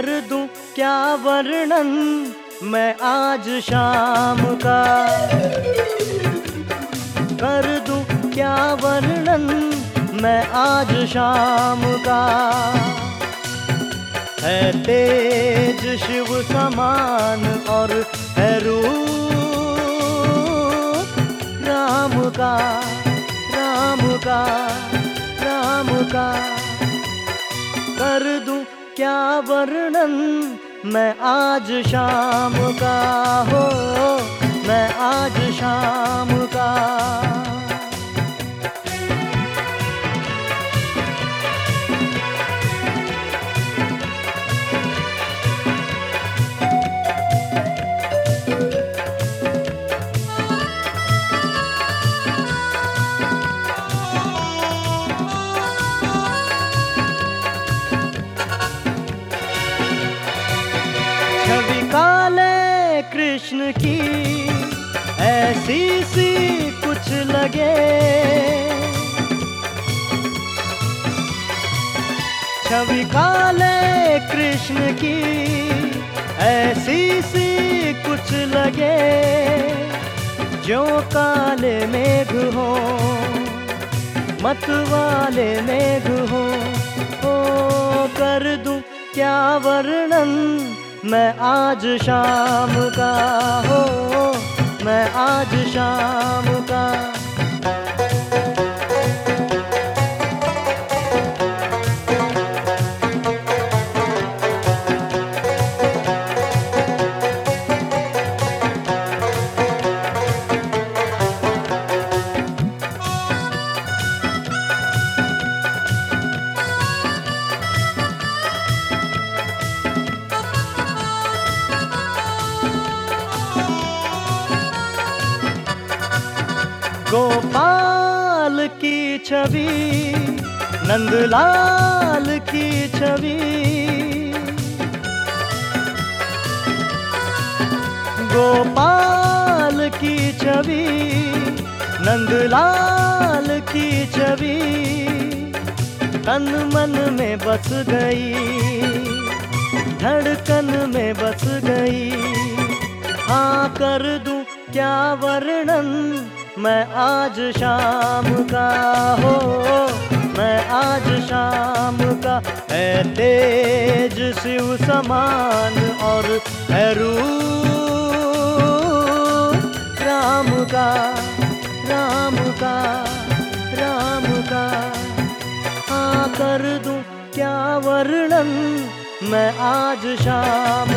कर दूं क्या वर्णन मैं आज शाम का, कर दूं क्या वर्णन मैं आज शाम का। है तेज शिव समान और है रूप राम का, राम का, राम का। कर दूं क्या वर्णन मैं आज शाम का, हो मैं आज शाम का। छवि काले कृष्ण की ऐसी सी कुछ लगे, छवि काले कृष्ण की ऐसी सी कुछ लगे। जो काले मेघ हो मत वाले मेघ हो, कर दूं क्या वर्णन मैं आज शाम का, हो मैं आज शाम का। गोपाल की छवि नंदलाल की छवि, गोपाल की छवि नंदलाल की छवि तन मन में बस गई, धड़कन में बस गई। हाँ कर दूं क्या वर्णन मैं आज शाम का, हो मैं आज शाम का। है तेज शिव समान और है रूप राम का, राम का, राम का। हाँ कर दूं क्या वर्णन मैं आज शाम